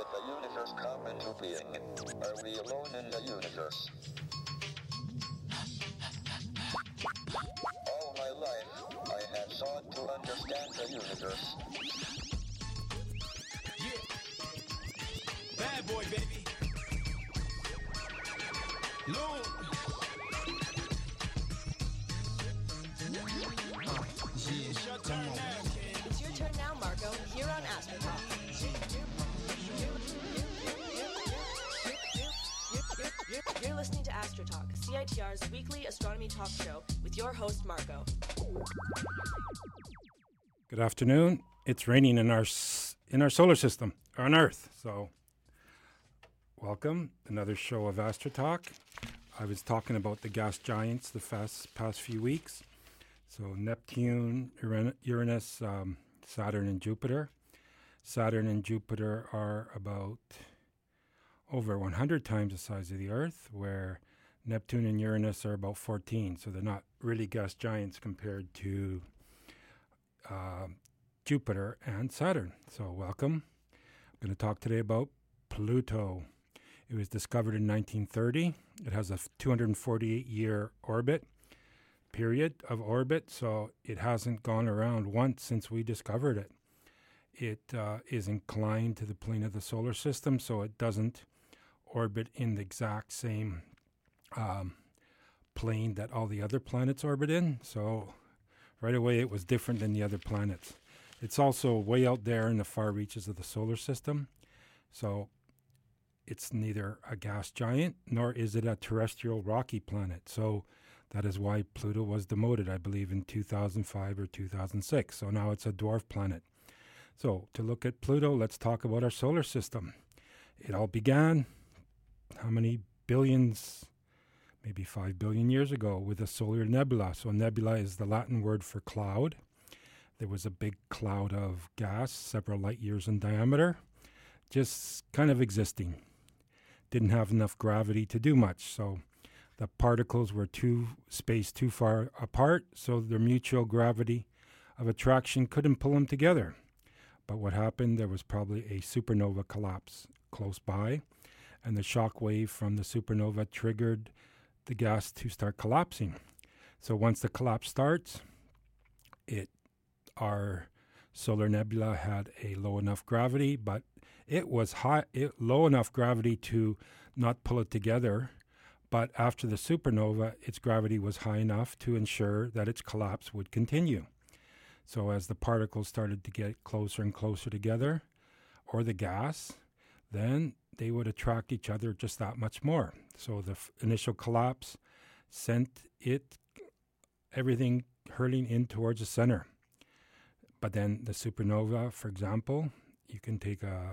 did the universe come into being? Are we alone in the universe? All my life, I have sought to understand the universe. Yeah. Bad boy, baby. Lord. It's your turn now, kid. It's your turn now, Marco, here on Astro Talk. You're listening to Astro Talk, CITR's weekly astronomy talk show with your host, Marco. Good afternoon. It's raining in our solar system, on Earth. So, welcome. Another show of Astro Talk. I was talking about the gas giants the past few weeks. So Neptune, Uranus, Saturn, and Jupiter. Saturn and Jupiter are about over 100 times the size of the Earth, where Neptune and Uranus are about 14. So they're not really gas giants compared to Jupiter and Saturn. So welcome. I'm going to talk today about Pluto. It was discovered in 1930. It has a 248-year period of orbit, so it hasn't gone around once since we discovered it. It is inclined to the plane of the solar system, so it doesn't orbit in the exact same plane that all the other planets orbit in. So right away it was different than the other planets. It's also way out there in the far reaches of the solar system, so it's neither a gas giant nor is it a terrestrial rocky planet. So that is why Pluto was demoted, I believe, in 2005 or 2006. So now it's a dwarf planet. So to look at Pluto, let's talk about our solar system. It all began, how many billions? Maybe 5 billion years ago with a solar nebula. So nebula is the Latin word for cloud. There was a big cloud of gas, several light years in diameter, just kind of existing. Didn't have enough gravity to do much. So the particles were spaced too far apart, so their mutual gravity of attraction couldn't pull them together. But what happened, there was probably a supernova collapse close by, and the shock wave from the supernova triggered the gas to start collapsing. So once the collapse starts, our solar nebula had a low enough gravity, but it was low enough gravity to not pull it together. But after the supernova, its gravity was high enough to ensure that its collapse would continue. So as the particles started to get closer and closer together, or the gas, then they would attract each other just that much more. So the initial collapse sent everything hurling in towards the center. But then the supernova, for example, you can take a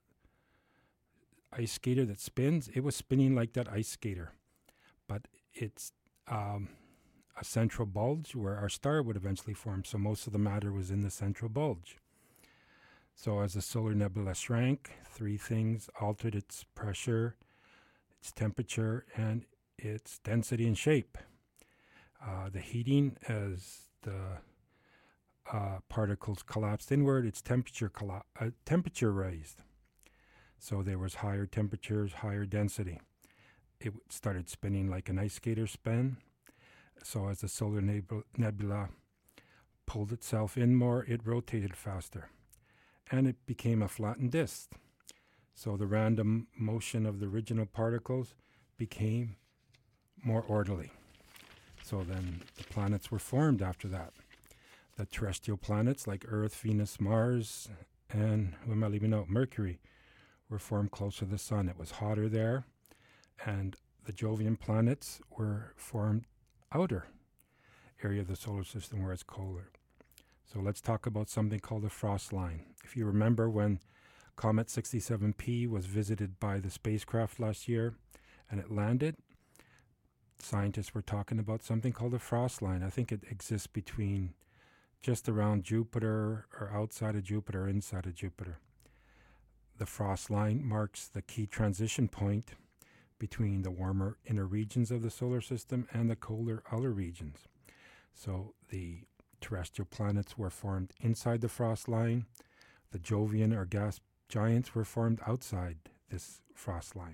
ice skater that spins. It was spinning like that ice skater. But it's a central bulge where our star would eventually form. So most of the matter was in the central bulge. So as the solar nebula shrank, three things altered: its pressure, its temperature, and its density and shape. The heating, as the particles collapsed inward, its temperature raised. So there was higher temperatures, higher density. It started spinning like an ice skater spin. So as the solar nebula pulled itself in more, it rotated faster. And it became a flattened disk. So the random motion of the original particles became more orderly. So then the planets were formed after that. The terrestrial planets like Earth, Venus, Mars, and who am I leaving out? Mercury were formed closer to the sun. It was hotter there. And the Jovian planets were formed outer area of the solar system where it's colder. So let's talk about something called the frost line. If you remember when Comet 67P was visited by the spacecraft last year and it landed, scientists were talking about something called the frost line. I think it exists between just around Jupiter or outside of Jupiter or inside of Jupiter. The frost line marks the key transition point between the warmer inner regions of the solar system and the colder outer regions. So the terrestrial planets were formed inside the frost line. The Jovian or gas giants were formed outside this frost line.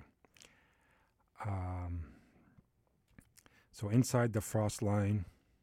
So inside the frost line,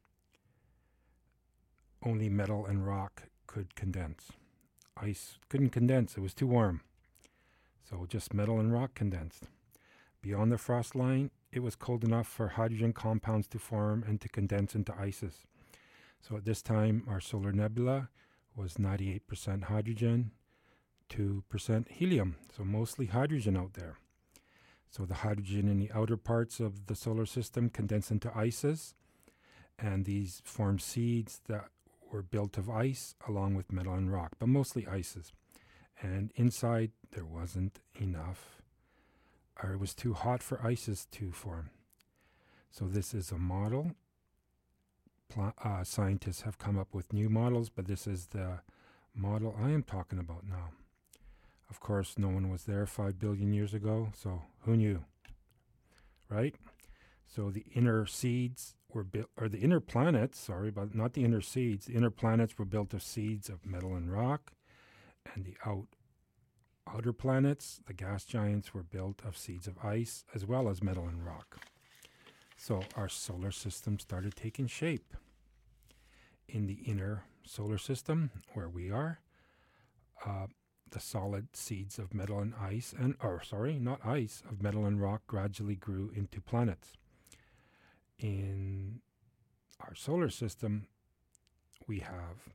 only metal and rock could condense. Ice couldn't condense, it was too warm. So just metal and rock condensed. Beyond the frost line, it was cold enough for hydrogen compounds to form and to condense into ices. So at this time, our solar nebula was 98% hydrogen, 2% helium, so mostly hydrogen out there. So the hydrogen in the outer parts of the solar system condensed into ices, and these formed seeds that were built of ice along with metal and rock, but mostly ices. And inside there wasn't enough, or it was too hot for ices to form. So this is a model. Scientists have come up with new models, but this is the model I am talking about now. Of course, no one was there 5 billion years ago, so who knew, right? So the inner seeds were built, or the inner planets, sorry, but not the inner seeds. The inner planets were built of seeds of metal and rock, and the outer planets, the gas giants, were built of seeds of ice as well as metal and rock. So our solar system started taking shape. In the inner solar system, where we are, the solid seeds of metal and ice, of metal and rock gradually grew into planets. In our solar system, we have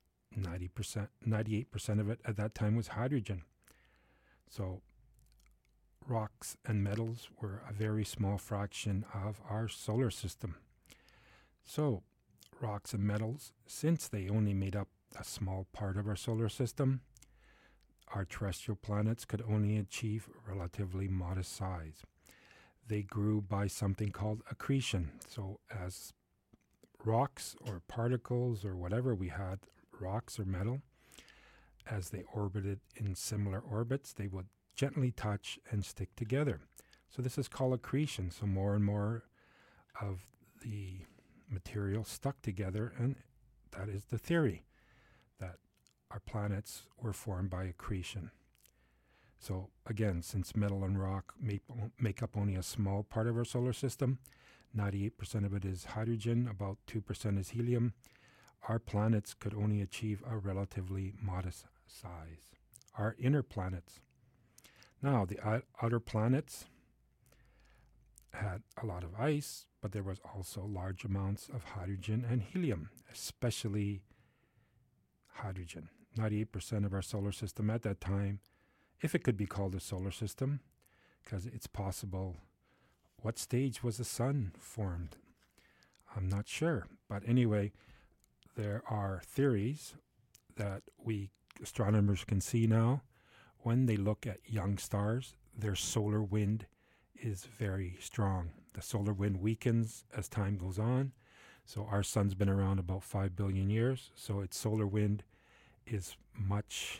98% of it at that time was hydrogen. So rocks and metals were a very small fraction of our solar system. So rocks and metals, since they only made up a small part of our solar system, our terrestrial planets could only achieve a relatively modest size. They grew by something called accretion. So as rocks or particles or whatever we had, rocks or metal, as they orbited in similar orbits, they would gently touch and stick together. So this is called accretion. So more and more of the material stuck together, and that is the theory that our planets were formed by accretion. So again, since metal and rock make up only a small part of our solar system, 98% of it is hydrogen, about 2% is helium, our planets could only achieve a relatively modest size. Our inner planets. Now, the outer planets had a lot of ice, but there was also large amounts of hydrogen and helium, especially hydrogen. 98% of our solar system at that time, if it could be called a solar system, because it's possible. What stage was the sun formed? I'm not sure. But anyway, there are theories that we astronomers can see now. When they look at young stars, their solar wind is very strong. The solar wind weakens as time goes on. So our sun's been around about 5 billion years. So its solar wind is much,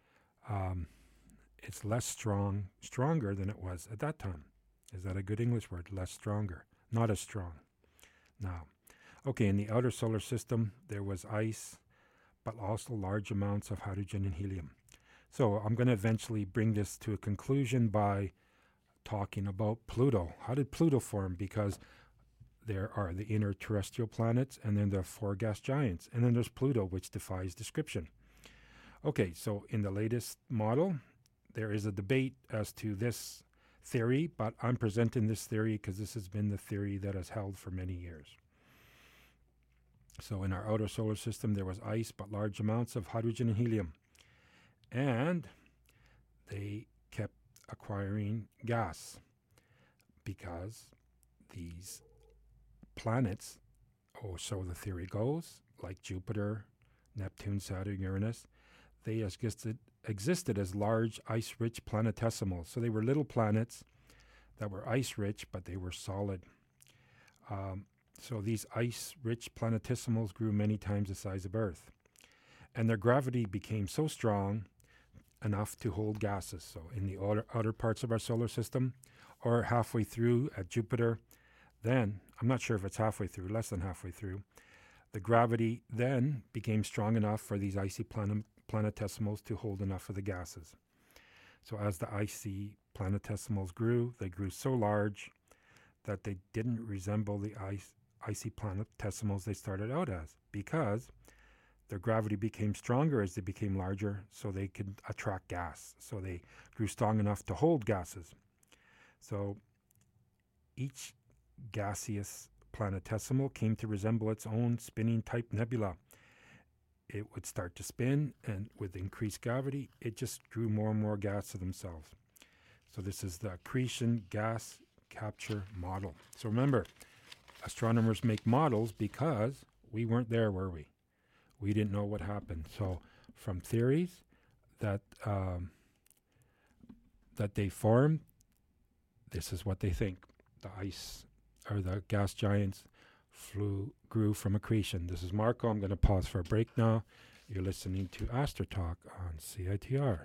it's less stronger than it was at that time. Is that a good English word? Less stronger. Not as strong. Now, okay, in the outer solar system, there was ice, but also large amounts of hydrogen and helium. So I'm going to eventually bring this to a conclusion by talking about Pluto. How did Pluto form? Because there are the inner terrestrial planets, and then there are 4 gas giants, and then there's Pluto, which defies description. Okay, so in the latest model, there is a debate as to this theory, but I'm presenting this theory because this has been the theory that has held for many years. So in our outer solar system, there was ice, but large amounts of hydrogen and helium. And they kept acquiring gas because these planets, or so the theory goes, like Jupiter, Neptune, Saturn, Uranus, they existed as large ice-rich planetesimals. So they were little planets that were ice-rich, but they were solid. So these ice-rich planetesimals grew many times the size of Earth. And their gravity became so strong enough to hold gases. So in the outer parts of our solar system, or halfway through at Jupiter, then, I'm not sure if it's halfway through, less than halfway through, the gravity then became strong enough for these icy planetesimals to hold enough of the gases. So as the icy planetesimals grew, they grew so large that they didn't resemble the icy planetesimals they started out as, because their gravity became stronger as they became larger, so they could attract gas. So they grew strong enough to hold gases. So each gaseous planetesimal came to resemble its own spinning type nebula. It would start to spin, and with increased gravity, it just drew more and more gas to themselves. So this is the accretion gas capture model. So remember, astronomers make models because we weren't there, were we? We didn't know what happened. So from theories that that they formed, this is what they think. The ice or the gas giants grew from accretion. This is Marco. I'm going to pause for a break now. You're listening to AstroTalk on CITR.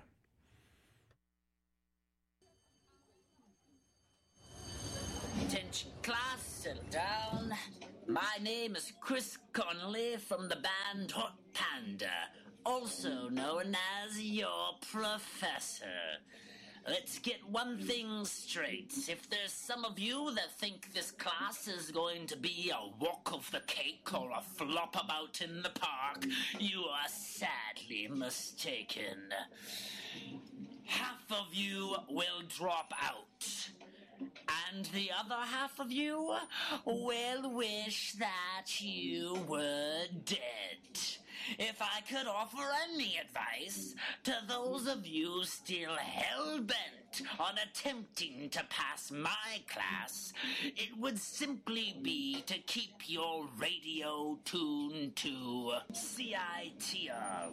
Attention class, settle down. My name is Chris Connolly from the band Hot Panda, also known as your professor. Let's get one thing straight. If there's some of you that think this class is going to be a walk of the cake or a flop about in the park, you are sadly mistaken. Half of you will drop out. And the other half of you will wish that you were dead. If I could offer any advice to those of you still hell-bent on attempting to pass my class, it would simply be to keep your radio tuned to CITR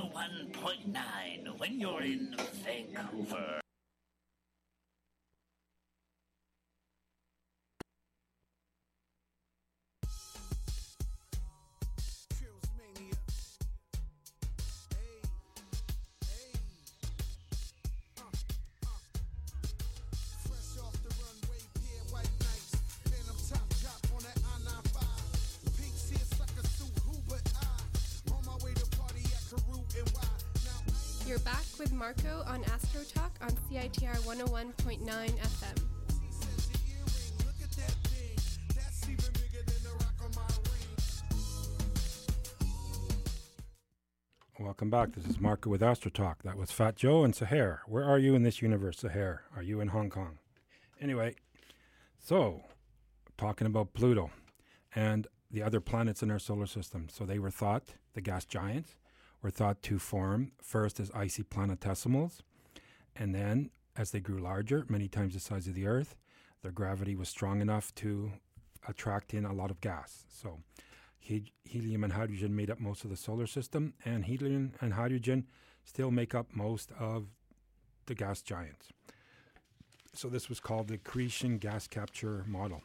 101.9 when you're in Vancouver. You're back with Marco on AstroTalk on CITR 101.9 FM. Welcome back. This is Marco with AstroTalk. That was Fat Joe and Sahar. Where are you in this universe, Sahar? Are you in Hong Kong? Anyway, so talking about Pluto and the other planets in our solar system. So they were thought, the gas giants, were thought to form first as icy planetesimals, and then as they grew larger, many times the size of the Earth, their gravity was strong enough to attract in a lot of gas. So helium and hydrogen made up most of the solar system, and helium and hydrogen still make up most of the gas giants. So this was called the accretion gas capture model.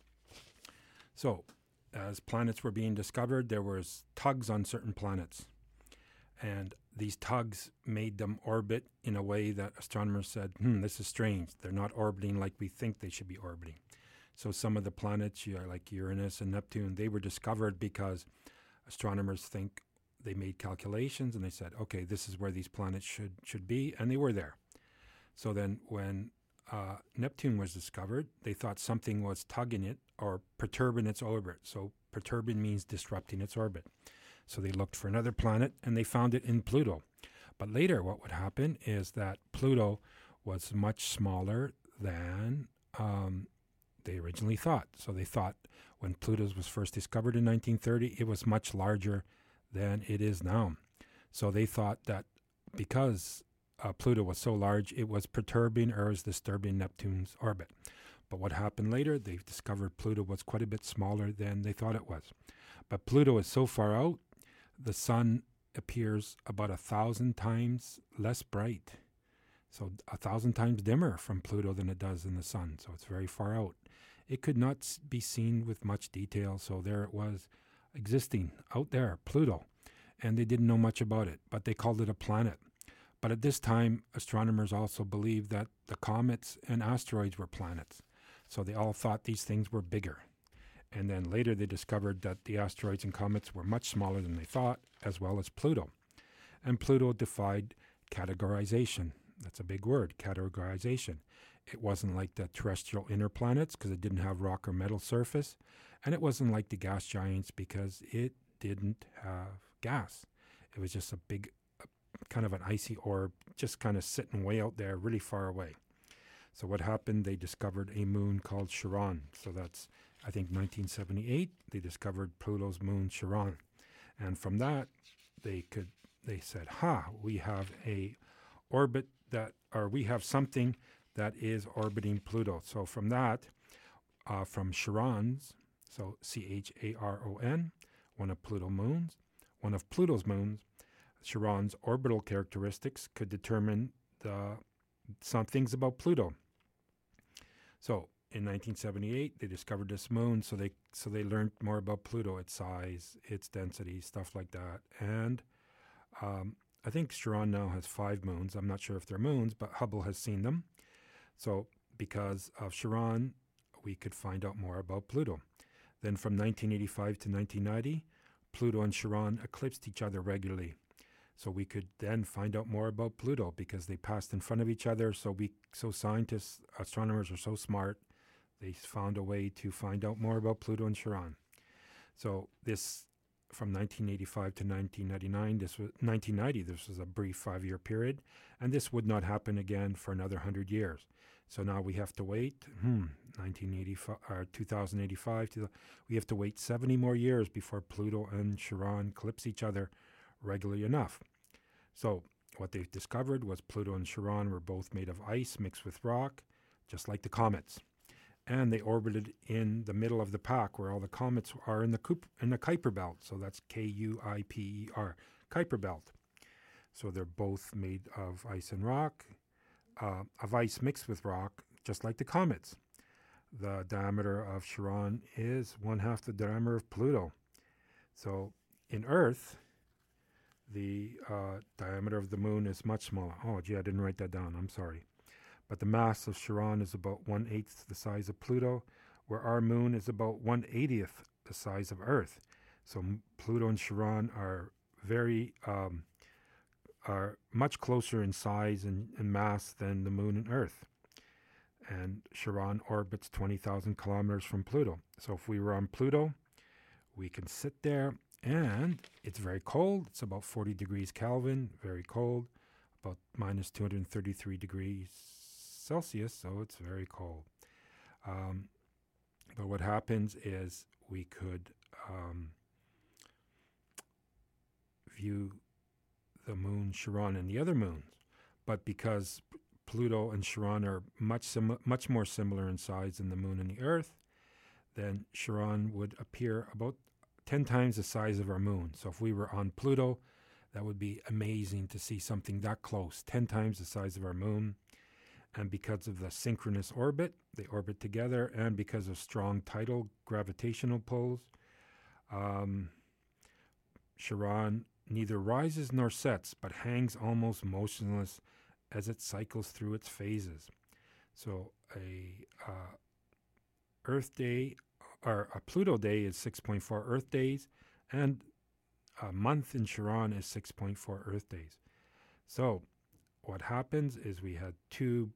So as planets were being discovered, there was tugs on certain planets. And these tugs made them orbit in a way that astronomers said, this is strange. They're not orbiting like we think they should be orbiting. So some of the planets, like Uranus and Neptune, they were discovered because astronomers think they made calculations and they said, okay, this is where these planets should be, and they were there. So then when Neptune was discovered, they thought something was tugging it or perturbing its orbit. So perturbing means disrupting its orbit. So they looked for another planet, and they found it in Pluto. But later what would happen is that Pluto was much smaller than they originally thought. So they thought when Pluto was first discovered in 1930, it was much larger than it is now. So they thought that because Pluto was so large, it was perturbing or was disturbing Neptune's orbit. But what happened later, they discovered Pluto was quite a bit smaller than they thought it was. But Pluto is so far out, the sun appears about 1,000 times less bright. So 1,000 times dimmer from Pluto than it does in the sun. So it's very far out. It could not be seen with much detail. So there it was existing out there, Pluto. And they didn't know much about it, but they called it a planet. But at this time, astronomers also believed that the comets and asteroids were planets. So they all thought these things were bigger. And then later they discovered that the asteroids and comets were much smaller than they thought, as well as Pluto. And Pluto defied categorization. That's a big word, categorization. It wasn't like the terrestrial inner planets because it didn't have rock or metal surface. And it wasn't like the gas giants because it didn't have gas. It was just a big, kind of an icy orb, just kind of sitting way out there, really far away. So what happened, they discovered a moon called Charon. So that's, I think, 1978. They discovered Pluto's moon, Charon. And from that, they said, we have a orbit we have something that is orbiting Pluto. So from that, from Charon's, so Charon, one of Pluto's moons, Charon's orbital characteristics could determine some things about Pluto. So in 1978, they discovered this moon, so they learned more about Pluto, its size, its density, stuff like that. And I think Charon now has 5 moons. I'm not sure if they're moons, but Hubble has seen them. So because of Charon, we could find out more about Pluto. Then from 1985 to 1990, Pluto and Charon eclipsed each other regularly. So we could then find out more about Pluto because they passed in front of each other. So scientists, astronomers are so smart, they found a way to find out more about Pluto and Charon. So this, from 1985 to 1999, 1990, this was a brief 5-year period, and this would not happen again for another 100 years. So now we have to wait, 2085, we have to wait 70 more years before Pluto and Charon eclipse each other regularly enough. So what they've discovered was Pluto and Charon were both made of ice mixed with rock, just like the comets. And they orbited in the middle of the pack where all the comets are in the Kuiper belt. So that's Kuiper, Kuiper belt. So they're both made of ice and rock, of ice mixed with rock, just like the comets. The diameter of Charon is 1/2 the diameter of Pluto. So in Earth, the diameter of the moon is much smaller. Oh, gee, I didn't write that down. I'm sorry. But the mass of Charon is about 1/8 the size of Pluto, where our moon is about 1/80th the size of Earth. So Pluto and Charon are are much closer in size and mass than the moon and Earth. And Charon orbits 20,000 kilometers from Pluto. So if we were on Pluto, we can sit there, and it's very cold. It's about 40 degrees Kelvin, very cold, about minus 233 degrees Celsius, so it's very cold. But what happens is we could view the moon Charon and the other moons. But because Pluto and Charon are much more similar in size than the moon and the Earth, then Charon would appear about 10 times the size of our moon. So if we were on Pluto, that would be amazing to see something that close, 10 times the size of our moon. And because of the synchronous orbit, they orbit together, and because of strong tidal gravitational pulls, Charon neither rises nor sets, but hangs almost motionless as it cycles through its phases. So a Earth day, or a Pluto day, is 6.4 Earth days, and a month in Charon is 6.4 Earth days. So what happens is we had two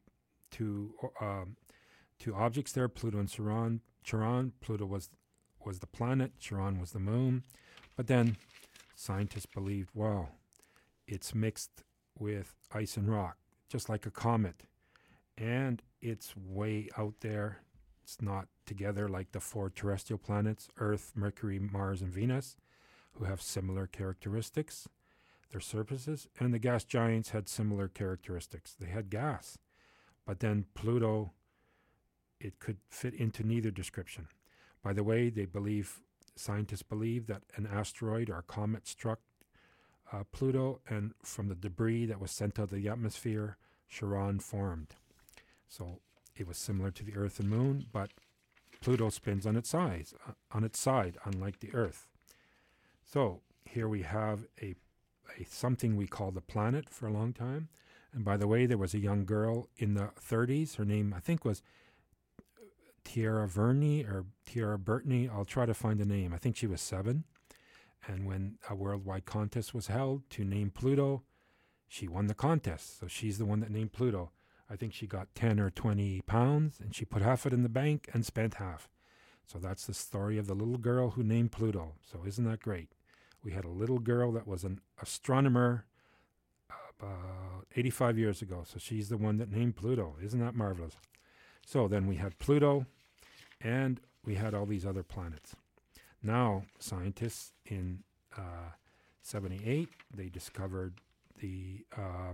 objects there, Pluto and Charon. Pluto was the planet, Charon was the moon. But then scientists believed, wow, it's mixed with ice and rock, just like a comet. And it's way out there. It's not together like the 4 terrestrial planets, Earth, Mercury, Mars, and Venus, who have similar characteristics, their surfaces. And the gas giants had similar characteristics. They had gas. But then Pluto, it could fit into neither description. By the way, scientists believe that an asteroid or a comet struck Pluto, and from the debris that was sent out of the atmosphere, Charon formed. So it was similar to the Earth and Moon, but Pluto spins on its side, unlike the Earth. So here we have a something we call the planet for a long time. And by the way, there was a young girl in the 30s. Her name, I think, was Tierra Verney or Tierra Burtney. I'll try to find the name. I think she was 7. And when a worldwide contest was held to name Pluto, she won the contest. So she's the one that named Pluto. I think she got 10 or 20 pounds, and she put half it in the bank and spent half. So that's the story of the little girl who named Pluto. So isn't that great? We had a little girl that was an astronomer about 85 years ago. So she's the one that named Pluto. Isn't that marvelous? So then we had Pluto, and we had all these other planets. Now, scientists in 78, they discovered the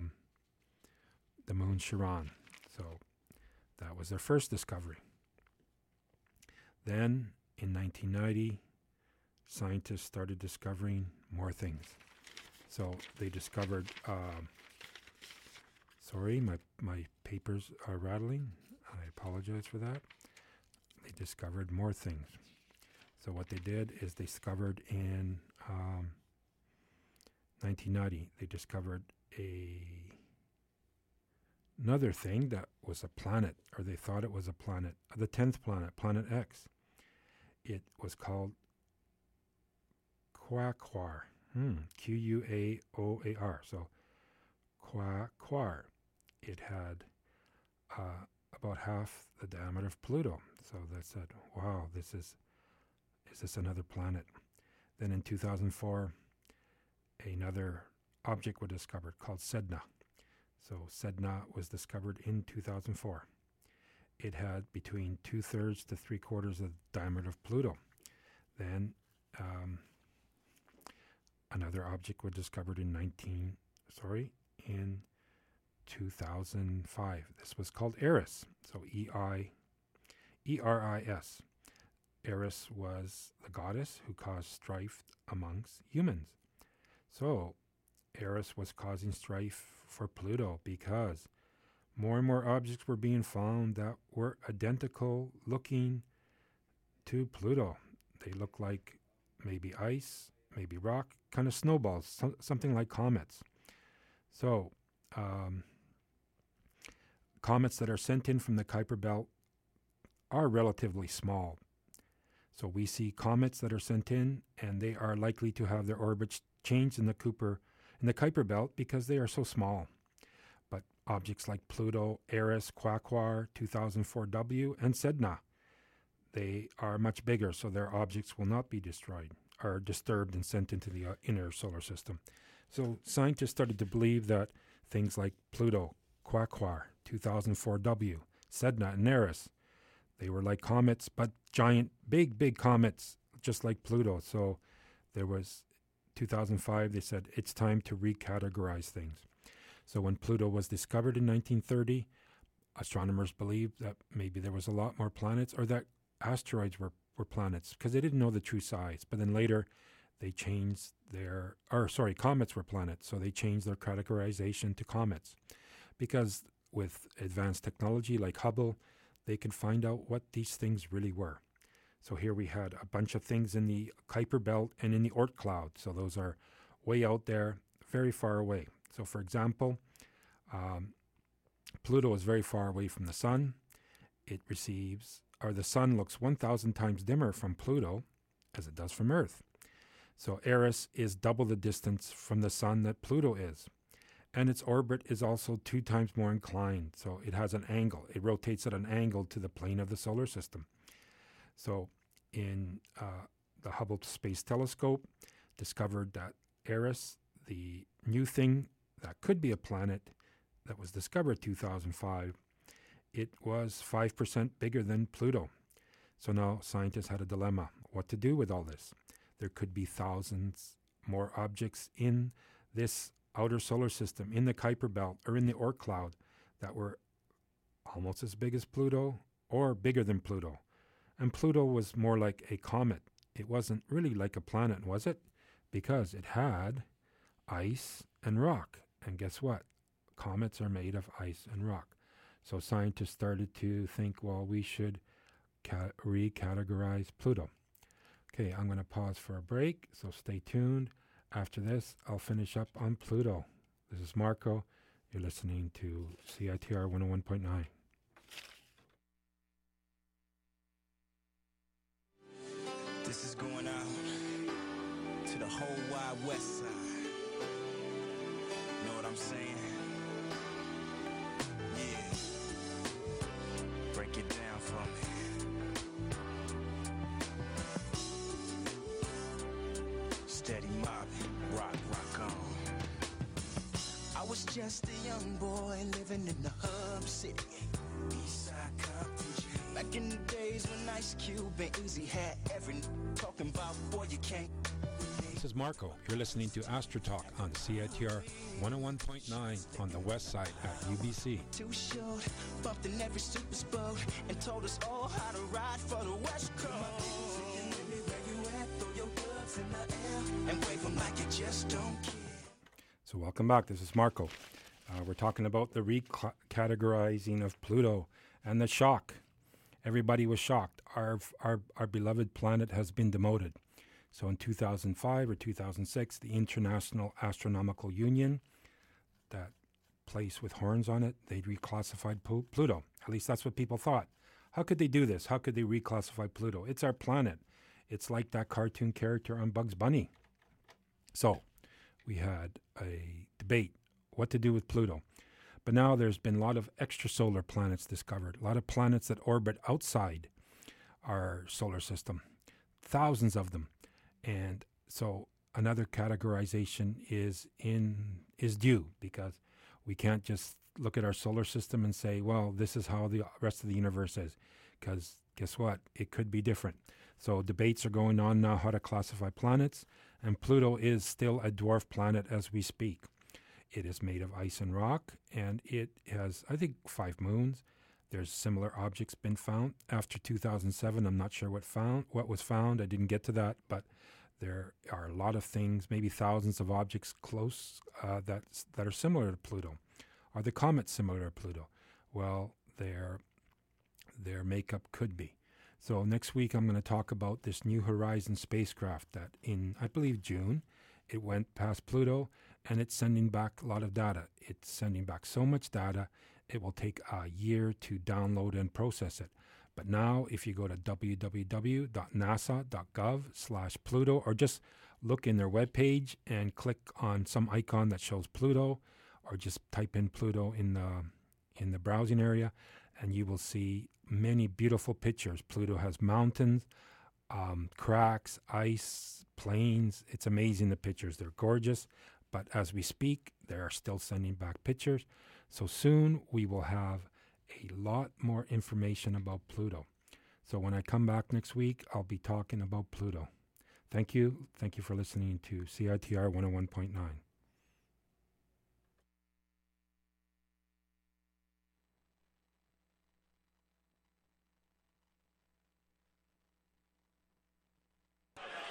moon Charon. So that was their first discovery. Then, in 1990, scientists started discovering more things. So they discovered, sorry, my papers are rattling. I apologize for that. They discovered more things. So what they did is they discovered in 1990, they discovered another thing that was a planet, or they thought it was a planet, the 10th planet, Planet X. It was called Quaoar, Quaoar. So Quaoar. It had about half the diameter of Pluto. So they said, wow, is this another planet? Then in 2004, another object was discovered called Sedna. So Sedna was discovered in 2004. It had between 2/3 to 3/4 of the diameter of Pluto. Then another object was discovered in 2005. This was called Eris. So E-R-I-S. Eris was the goddess who caused strife amongst humans. So Eris was causing strife for Pluto because more and more objects were being found that were identical looking to Pluto. They look like maybe ice, maybe rock, kind of snowballs, something like comets. So comets that are sent in from the Kuiper Belt are relatively small. So we see comets that are sent in, and they are likely to have their orbits changed in the Kuiper Belt because they are so small. But objects like Pluto, Eris, Quaoar, 2004W, and Sedna, they are much bigger, so their objects will not be destroyed or disturbed and sent into the inner solar system. So scientists started to believe that things like Pluto, Quaoar, 2004W, Sedna, and Eris, they were like comets, but giant, big comets, just like Pluto. So there was 2005, they said, it's time to recategorize things. So when Pluto was discovered in 1930, astronomers believed that maybe there was a lot more planets, or that asteroids were planets, because they didn't know the true size. But then later, they changed comets were planets, so they changed their categorization to comets. Because with advanced technology like Hubble, they could find out what these things really were. So here we had a bunch of things in the Kuiper Belt and in the Oort cloud. So those are way out there, very far away. So for example, Pluto is very far away from the sun. The sun looks 1,000 times dimmer from Pluto as it does from Earth. So Eris is double the distance from the sun that Pluto is. And its orbit is also 2 times more inclined. So it has an angle. It rotates at an angle to the plane of the solar system. So in the Hubble Space Telescope, discovered that Eris, the new thing that could be a planet that was discovered 2005, it was 5% bigger than Pluto. So now scientists had a dilemma, what to do with all this. There could be thousands more objects in this outer solar system, in the Kuiper Belt, or in the Oort cloud, that were almost as big as Pluto or bigger than Pluto. And Pluto was more like a comet. It wasn't really like a planet, was it? Because it had ice and rock. And guess what? Comets are made of ice and rock. So scientists started to think, well, we should recategorize Pluto. Okay, I'm going to pause for a break, so stay tuned. After this, I'll finish up on Pluto. This is Marco. You're listening to CITR 101.9. This is going out to the whole wide west side. Know what I'm saying? Yeah. Break it down for me. Steady mobbing, rock on. I was just a young boy living in the hub city. Eastside Compton. Back in the days when Ice Cube and Easy had every talking about, boy, you can't. This is Marco. You're listening to Astro Talk on CITR 101.9 on the west side at UBC. Too short, bumped in every super boat and told us all how to ride for the West Coast. And wave them like you just don't care. So welcome back. This is Marco. We're talking about the recategorizing of Pluto and the shock. Everybody was shocked. Our beloved planet has been demoted. So in 2005 or 2006, the International Astronomical Union, that place with horns on it, they reclassified Pluto. At least that's what people thought. How could they do this? How could they reclassify Pluto? It's our planet. It's like that cartoon character on Bugs Bunny. So we had a debate what to do with Pluto. But now there's been a lot of extrasolar planets discovered, a lot of planets that orbit outside our solar system, thousands of them. And so another categorization is due, because we can't just look at our solar system and say, well, this is how the rest of the universe is, because guess what? It could be different. So debates are going on now how to classify planets, and Pluto is still a dwarf planet as we speak. It is made of ice and rock, and it has, I think, 5 moons. There's similar objects been found. After 2007, I'm not sure what was found. I didn't get to that, but there are a lot of things, maybe thousands of objects close that are similar to Pluto. Are the comets similar to Pluto? Well, their makeup could be. So next week I'm going to talk about this New Horizons spacecraft that in, I believe, June, it went past Pluto, and it's sending back a lot of data. It's sending back so much data, it will take a year to download and process it. But now, if you go to www.nasa.gov/Pluto, or just look in their webpage and click on some icon that shows Pluto, or just type in Pluto in the browsing area, and you will see many beautiful pictures. Pluto has mountains, cracks, ice, plains. It's amazing, the pictures. They're gorgeous. But as we speak, they are still sending back pictures. So soon we will have a lot more information about Pluto. So when I come back next week, I'll be talking about Pluto. Thank you. Thank you for listening to CITR 101.9.